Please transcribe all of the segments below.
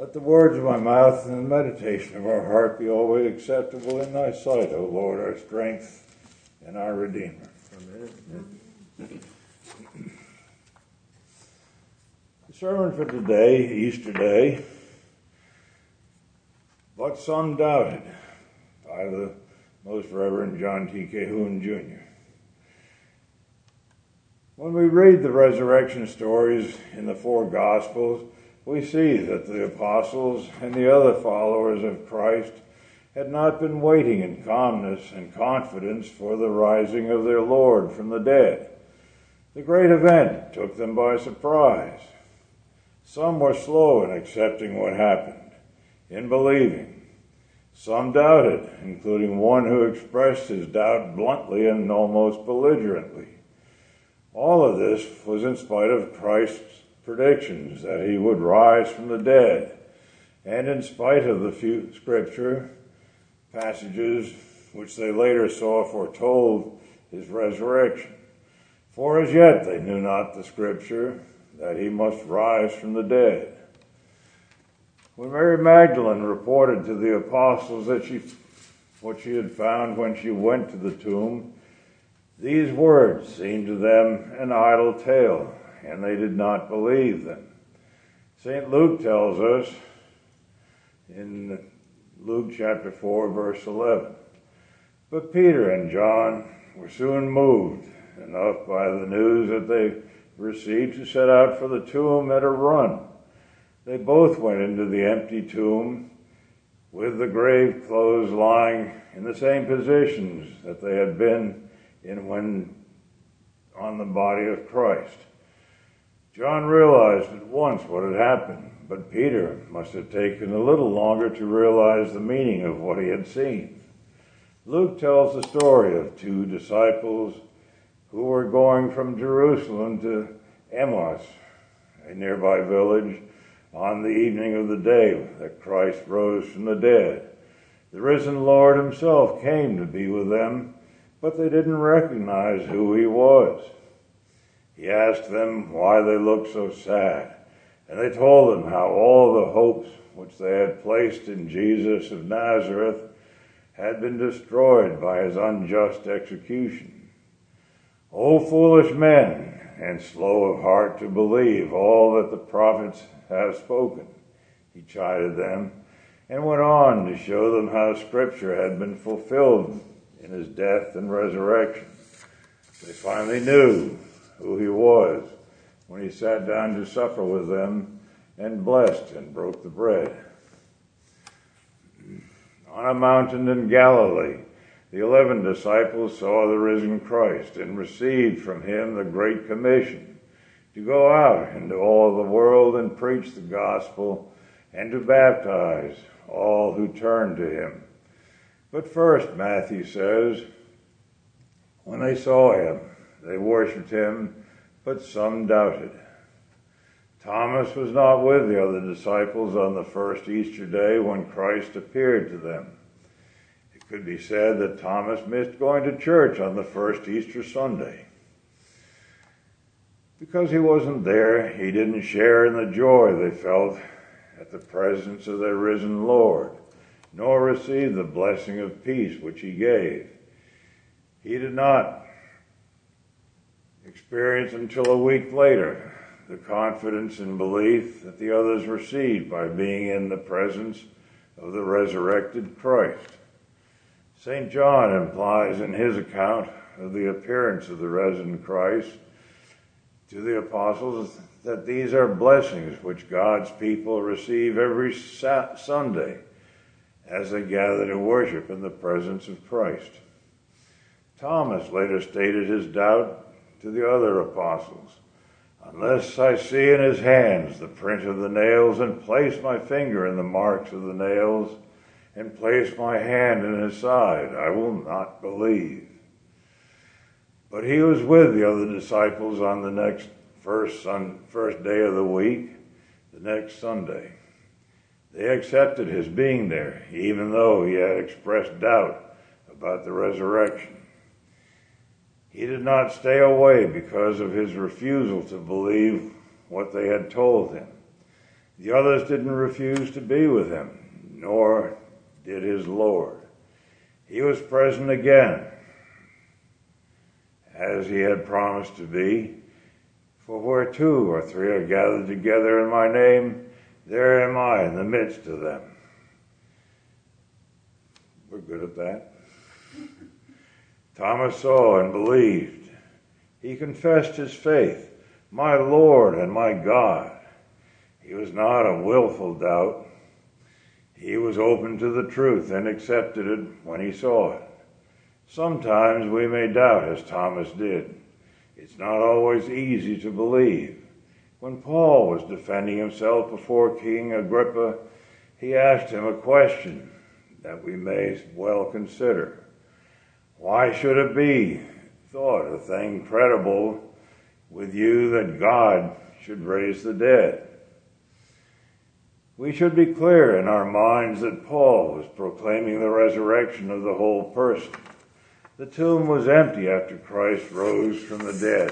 Let the words of my mouth and the meditation of our heart be always acceptable in thy sight, O Lord, our strength and our Redeemer. Amen. The sermon for today, Easter Day, But Some Doubted, by the Most Reverend John T. Cahoon, Jr. When we read the resurrection stories in the four Gospels, we see that the apostles and the other followers of Christ had not been waiting in calmness and confidence for the rising of their Lord from the dead. The great event took them by surprise. Some were slow in accepting what happened, in believing. Some doubted, including one who expressed his doubt bluntly and almost belligerently. All of this was in spite of Christ's predictions that he would rise from the dead, and in spite of the few scripture passages which they later saw foretold his resurrection. For as yet they knew not the scripture that he must rise from the dead. When Mary Magdalene reported to the apostles what she had found when she went to the tomb, these words seemed to them an idle tale, and they did not believe them. St. Luke tells us in Luke chapter 4, verse 11, But Peter and John were soon moved enough by the news that they received to set out for the tomb at a run. They both went into the empty tomb with the grave clothes lying in the same positions that they had been in when on the body of Christ. John realized at once what had happened, but Peter must have taken a little longer to realize the meaning of what he had seen. Luke tells the story of two disciples who were going from Jerusalem to Emmaus, a nearby village, on the evening of the day that Christ rose from the dead. The risen Lord himself came to be with them, but they didn't recognize who he was. He asked them why they looked so sad, and they told him how all the hopes which they had placed in Jesus of Nazareth had been destroyed by his unjust execution. O foolish men, and slow of heart to believe all that the prophets have spoken, he chided them, and went on to show them how Scripture had been fulfilled in his death and resurrection. They finally knew who he was when he sat down to supper with them and blessed and broke the bread. On a mountain in Galilee, the 11 disciples saw the risen Christ and received from him the Great Commission to go out into all the world and preach the gospel and to baptize all who turn to him. But first, Matthew says, when they saw him, they worshipped him, but some doubted. Thomas was not with the other disciples on the first Easter day when Christ appeared to them. It could be said that Thomas missed going to church on the first Easter Sunday. Because he wasn't there, he didn't share in the joy they felt at the presence of their risen Lord, nor receive the blessing of peace which he gave. He did not experience until a week later the confidence and belief that the others received by being in the presence of the resurrected Christ. St. John implies in his account of the appearance of the risen Christ to the apostles that these are blessings which God's people receive every Sunday as they gather to worship in the presence of Christ. Thomas later stated his doubt to the other apostles, unless I see in his hands the print of the nails, and place my finger in the marks of the nails, and place my hand in his side, I will not believe. But he was with the other disciples on the first day of the week, the next Sunday. They accepted his being there, even though he had expressed doubt about the resurrection. He did not stay away because of his refusal to believe what they had told him. The others didn't refuse to be with him, nor did his Lord. He was present again, as he had promised to be. For where 2 or 3 are gathered together in my name, there am I in the midst of them. We're good at that. Thomas saw and believed. He confessed his faith, my Lord and my God. He was not a willful doubt. He was open to the truth and accepted it when he saw it. Sometimes we may doubt as Thomas did. It's not always easy to believe. When Paul was defending himself before King Agrippa, he asked him a question that we may well consider. Why should it be thought a thing credible with you that God should raise the dead? We should be clear in our minds that Paul was proclaiming the resurrection of the whole person. The tomb was empty after Christ rose from the dead.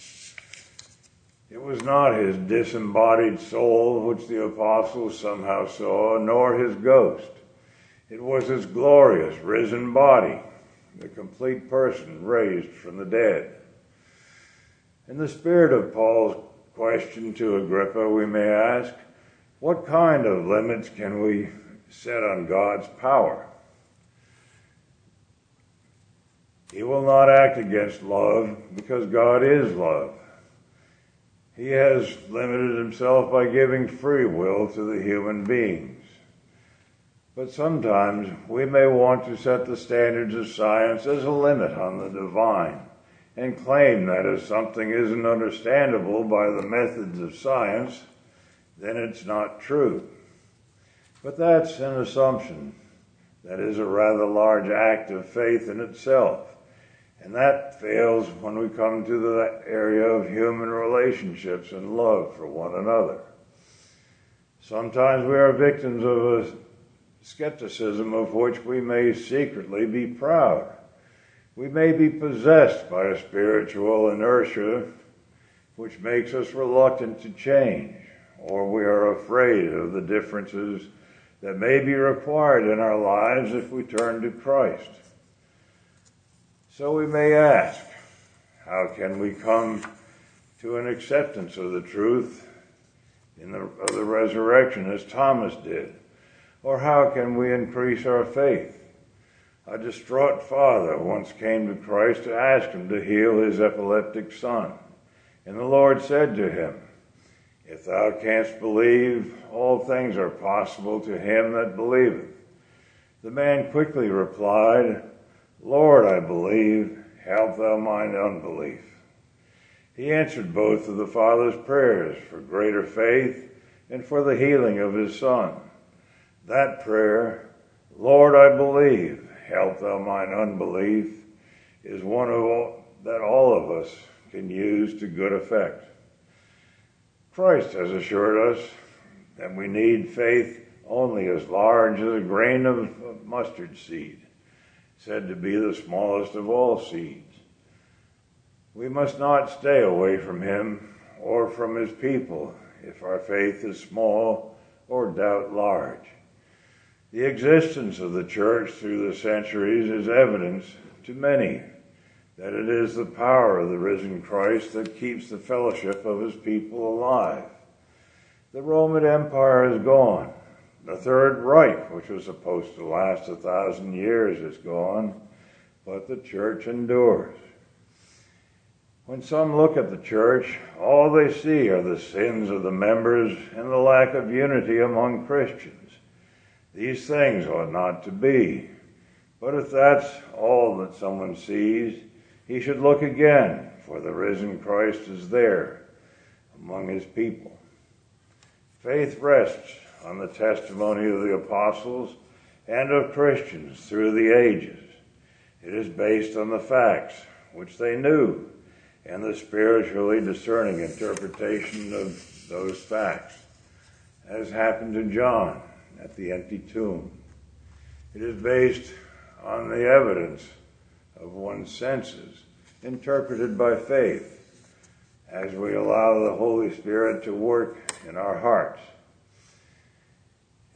It was not his disembodied soul which the apostles somehow saw, nor his ghost. It was his glorious risen body, the complete person raised from the dead. In the spirit of Paul's question to Agrippa, we may ask, what kind of limits can we set on God's power? He will not act against love because God is love. He has limited himself by giving free will to the human beings. But sometimes we may want to set the standards of science as a limit on the divine and claim that if something isn't understandable by the methods of science, then it's not true. But that's an assumption. That is a rather large act of faith in itself. And that fails when we come to the area of human relationships and love for one another. Sometimes we are victims of a skepticism of which we may secretly be proud. We may be possessed by a spiritual inertia which makes us reluctant to change, or we are afraid of the differences that may be required in our lives if we turn to Christ. So we may ask, how can we come to an acceptance of the truth of the resurrection as Thomas did? Or how can we increase our faith? A distraught father once came to Christ to ask him to heal his epileptic son. And the Lord said to him, if thou canst believe, all things are possible to him that believeth. The man quickly replied, Lord, I believe, help thou mine unbelief. He answered both of the father's prayers for greater faith and for the healing of his son. That prayer, Lord, I believe, help thou mine unbelief, is one that all of us can use to good effect. Christ has assured us that we need faith only as large as a grain of mustard seed, said to be the smallest of all seeds. We must not stay away from him or from his people if our faith is small or doubt large. The existence of the church through the centuries is evidence to many that it is the power of the risen Christ that keeps the fellowship of his people alive. The Roman Empire is gone. The Third Reich, which was supposed to last 1,000 years, is gone, but the church endures. When some look at the church, all they see are the sins of the members and the lack of unity among Christians. These things ought not to be. But if that's all that someone sees, he should look again, for the risen Christ is there among his people. Faith rests on the testimony of the apostles and of Christians through the ages. It is based on the facts which they knew and the spiritually discerning interpretation of those facts, as happened to John at the empty tomb. It is based on the evidence of one's senses, interpreted by faith, as we allow the Holy Spirit to work in our hearts.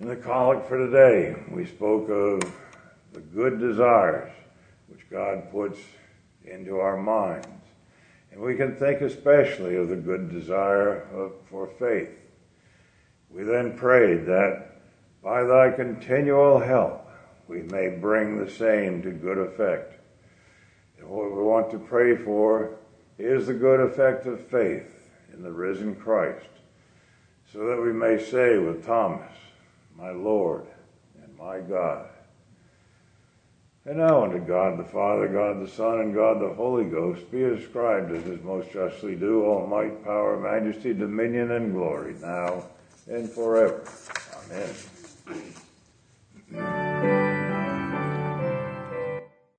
In the collect for today, we spoke of the good desires which God puts into our minds. And we can think especially of the good desire for faith. We then prayed that by thy continual help we may bring the same to good effect. And what we want to pray for is the good effect of faith in the risen Christ, so that we may say with Thomas, my Lord and my God. And now unto God the Father, God the Son, and God the Holy Ghost be ascribed as is most justly due, all might, power, majesty, dominion, and glory, now and forever. Amen.